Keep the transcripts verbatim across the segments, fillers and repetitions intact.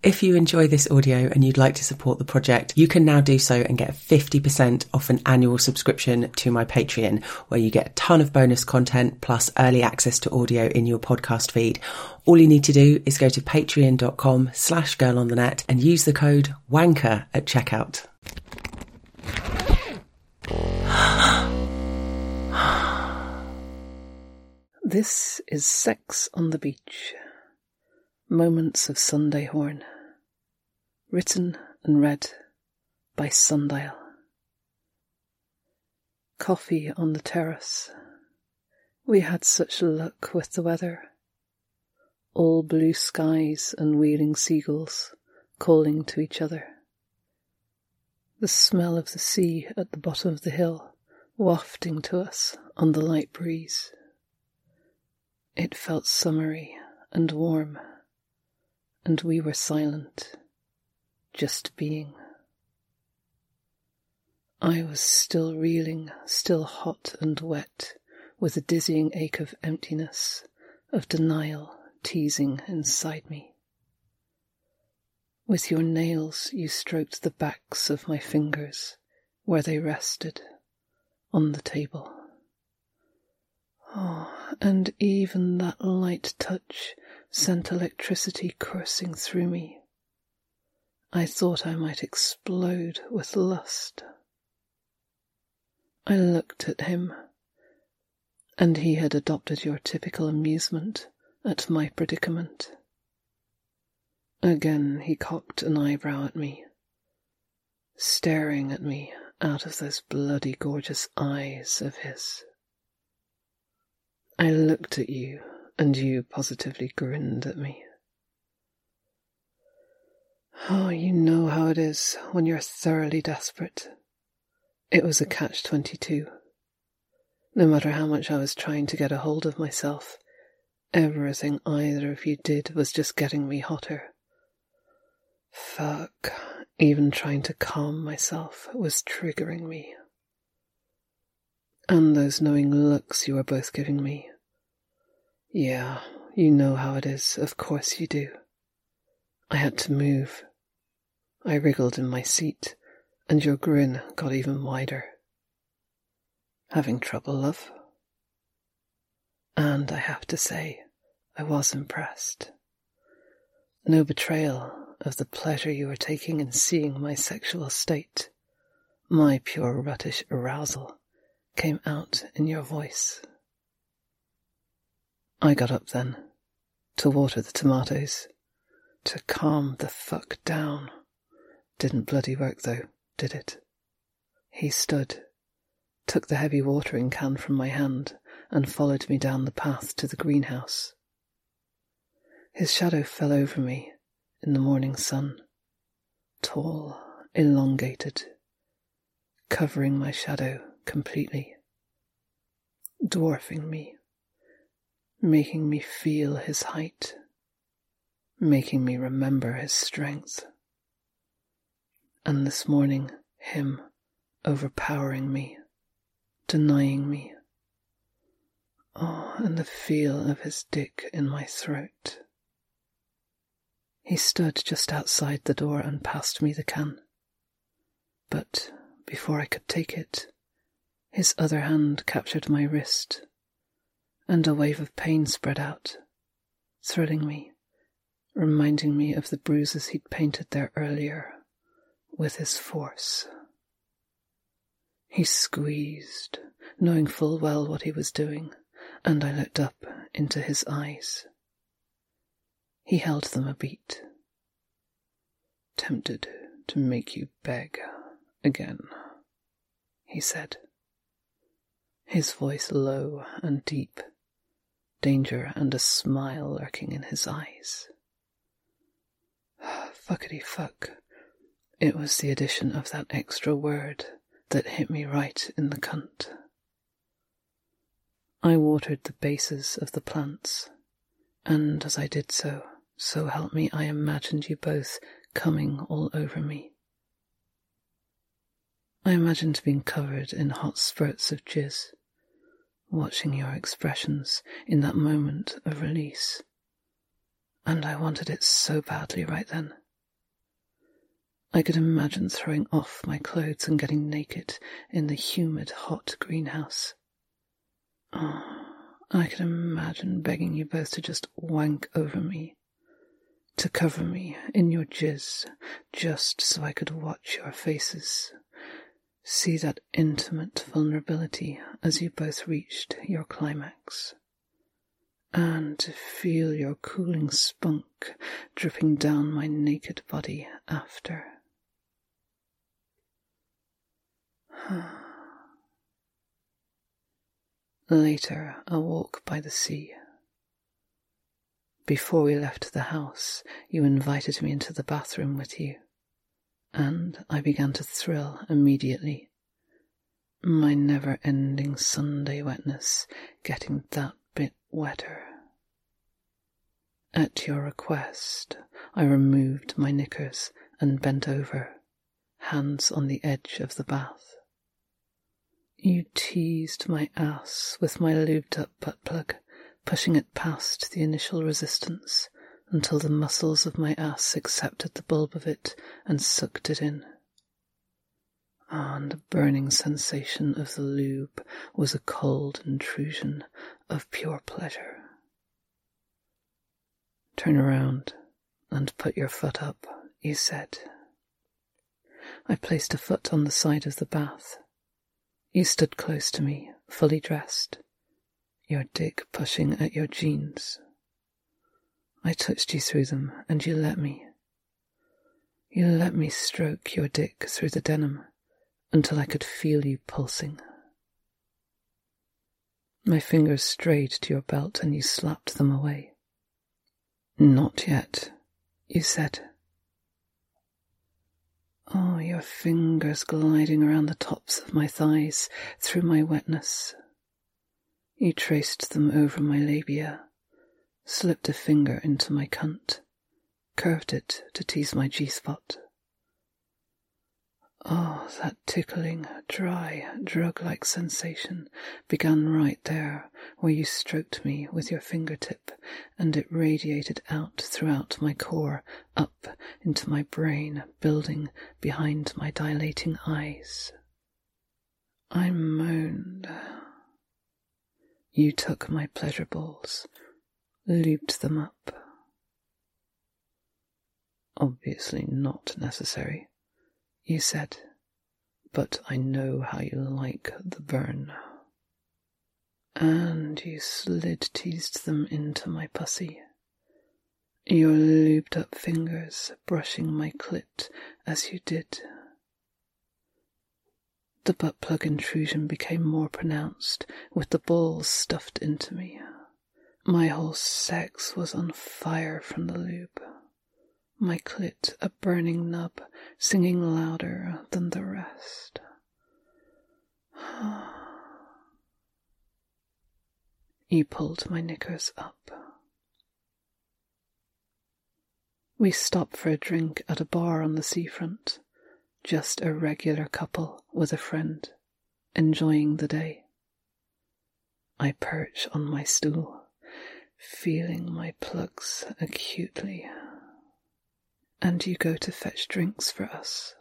If you enjoy this audio and you'd like to support the project, you can now do so and get fifty percent off an annual subscription to my Patreon, where you get a ton of bonus content plus early access to audio in your podcast feed. All you need to do is go to patreon.com slash girl on the net and use the code WANKER at checkout. This is Sex on the Beach. Moments of Sunday Horn. Written and read by Sundial. Coffee on the terrace. We had such luck with the weather. All blue skies and wheeling seagulls calling to each other. The smell of the sea at the bottom of the hill wafting to us on the light breeze. It felt summery and warm, and we were silent, just being. I was still reeling, still hot and wet, with a dizzying ache of emptiness, of denial teasing inside me. With your nails you stroked the backs of my fingers, where they rested, on the table. Oh, and even that light touch sent electricity coursing through me. I thought I might explode with lust. I looked at him, and he had adopted your typical amusement at my predicament. Again he cocked an eyebrow at me, staring at me out of those bloody gorgeous eyes of his. I looked at you, and you positively grinned at me. Oh, you know how it is when you're thoroughly desperate. It was a catch twenty-two. No matter how much I was trying to get a hold of myself, everything either of you did was just getting me hotter. Fuck, even trying to calm myself was triggering me. And those knowing looks you were both giving me. Yeah, you know how it is, of course you do. I had to move. I wriggled in my seat, and your grin got even wider. Having trouble, love? And I have to say, I was impressed. No betrayal of the pleasure you were taking in seeing my sexual state, my pure ruttish arousal, came out in your voice. I got up then, to water the tomatoes, to calm the fuck down. Didn't bloody work though, did it? He stood, took the heavy watering can from my hand, and followed me down the path to the greenhouse. His shadow fell over me in the morning sun, tall, elongated, covering my shadow completely, dwarfing me, making me feel his height, making me remember his strength. And this morning, him overpowering me, denying me. Oh, and the feel of his dick in my throat. He stood just outside the door and passed me the can. But before I could take it, his other hand captured my wrist, and a wave of pain spread out, thrilling me, reminding me of the bruises he'd painted there earlier with his force. He squeezed, knowing full well what he was doing, and I looked up into his eyes. He held them a beat. Tempted to make you beg again, he said, his voice low and deep, danger and a smile lurking in his eyes. Fuckity fuck. It was the addition of that extra word that hit me right in the cunt. I watered the bases of the plants, and as I did so, so help me, I imagined you both coming all over me. I imagined being covered in hot spurts of jizz, watching your expressions in that moment of release, and I wanted it so badly right then, I could imagine throwing off my clothes and getting naked in the humid, hot greenhouse. Oh, I could imagine begging you both to just wank over me, to cover me in your jizz, just so I could watch your faces, see that intimate vulnerability as you both reached your climax, and to feel your cooling spunk dripping down my naked body after. Later, a walk by the sea. Before we left the house, you invited me into the bathroom with you, and I began to thrill immediately. My never-ending Sunday wetness getting that bit wetter. At your request, I removed my knickers and bent over, hands on the edge of the bath. You teased my ass with my lubed-up butt plug, pushing it past the initial resistance until the muscles of my ass accepted the bulb of it and sucked it in. Ah, and the burning sensation of the lube was a cold intrusion of pure pleasure. Turn around and put your foot up, you said. I placed a foot on the side of the bath. You stood close to me, fully dressed, your dick pushing at your jeans. I touched you through them, and you let me. You let me stroke your dick through the denim until I could feel you pulsing. My fingers strayed to your belt, and you slapped them away. Not yet, you said. Oh, your fingers gliding around the tops of my thighs through my wetness. You traced them over my labia, slipped a finger into my cunt, curved it to tease my G-spot. Oh, that tickling, dry, drug-like sensation began right there where you stroked me with your fingertip, and it radiated out throughout my core, up into my brain, building behind my dilating eyes. I moaned. You took my pleasure balls, lubed them up. Obviously not necessary, you said, but I know how you like the burn. And you slid teased them into my pussy, your lubed up fingers brushing my clit as you did. The butt plug intrusion became more pronounced, with the balls stuffed into me. My whole sex was on fire from the lube. My clit a burning nub, singing louder than the rest. You pulled my knickers up. We stopped for a drink at a bar on the seafront, just a regular couple with a friend, enjoying the day. I perch on my stool, feeling my plugs acutely. And you go to fetch drinks for us.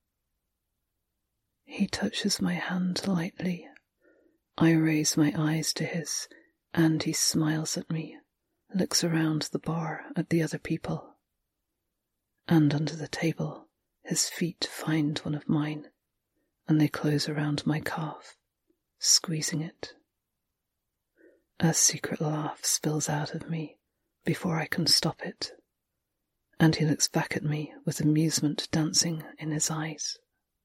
He touches my hand lightly. I raise my eyes to his, and he smiles at me, looks around the bar at the other people. And under the table, his feet find one of mine, and they close around my calf, squeezing it. A secret laugh spills out of me before I can stop it. And he looks back at me with amusement dancing in his eyes.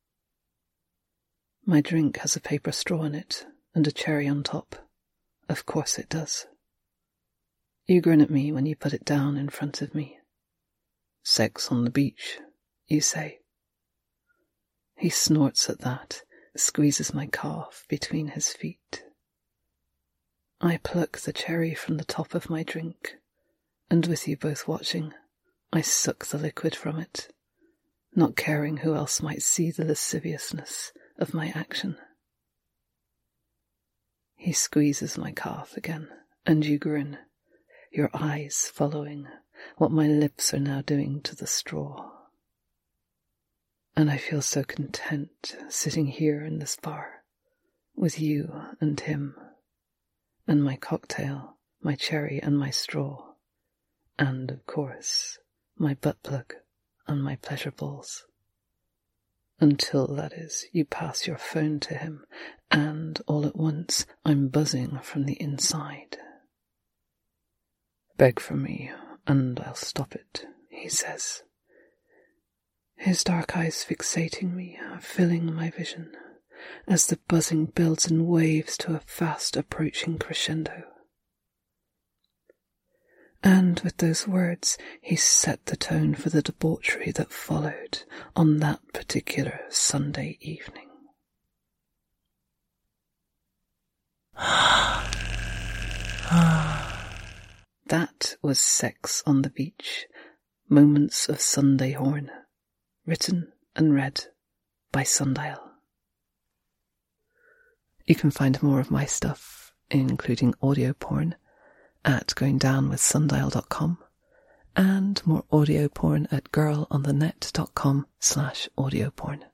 My drink has a paper straw in it and a cherry on top. Of course it does. You grin at me when you put it down in front of me. Sex on the beach, you say. He snorts at that, squeezes my calf between his feet. I pluck the cherry from the top of my drink, and with you both watching, I suck the liquid from it, not caring who else might see the lasciviousness of my action. He squeezes my calf again, and you grin, your eyes following what my lips are now doing to the straw. And I feel so content sitting here in this bar with you and him, and my cocktail, my cherry and my straw, and, of course, my butt plug and my pleasure balls. Until, that is, you pass your phone to him, and all at once I'm buzzing from the inside. Beg for me, and I'll stop it, he says, his dark eyes fixating me, filling my vision, as the buzzing builds in waves to a fast approaching crescendo. And with those words, he set the tone for the debauchery that followed on that particular Sunday evening. That was Sex on the Beach, Moments of Sunday Horn, written and read by Sundial. You can find more of my stuff, including audio porn, at going down with sundial dot com, and more audio porn at girl on the net dot com slash audio porn.